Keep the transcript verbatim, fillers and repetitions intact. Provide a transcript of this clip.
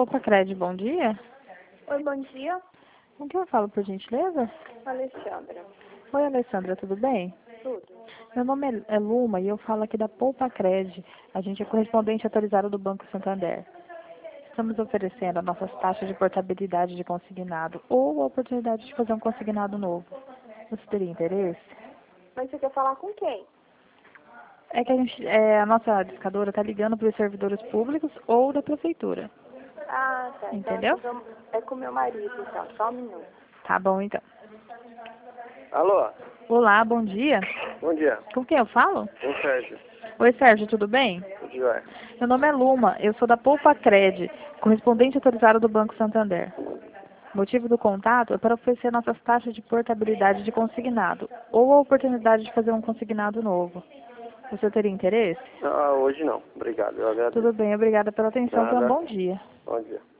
Poupa Cred, bom dia. Oi, bom dia. Com quem eu falo, por gentileza? Alexandra. Oi, Alessandra, tudo bem? Tudo. Meu nome é é Luma e eu falo aqui da Poupa Cred. A gente é correspondente autorizado do Banco Santander. Estamos oferecendo as nossas taxas de portabilidade de consignado ou a oportunidade de fazer um consignado novo. Você teria interesse? Mas você quer falar com quem? É que a, gente, é, a nossa discadora está ligando para os servidores públicos ou da prefeitura. Ah, tá. Então Entendeu? é com, meu, é com meu marido, então. Só um minuto. Tá bom, então. Alô, Olá, bom dia. bom dia. Com quem eu falo? O Sérgio. Oi, Sérgio, tudo bem? Tudo jóia. Meu nome é Luma, eu sou da Poupa Cred, correspondente autorizado do Banco Santander. O motivo do contato é para oferecer nossas taxas de portabilidade de consignado ou a oportunidade de fazer um consignado novo. Você teria interesse? Ah, hoje não. Obrigado. Eu agradeço. Tudo bem, obrigada pela atenção. Tenha um Nada. bom dia. Bom dia.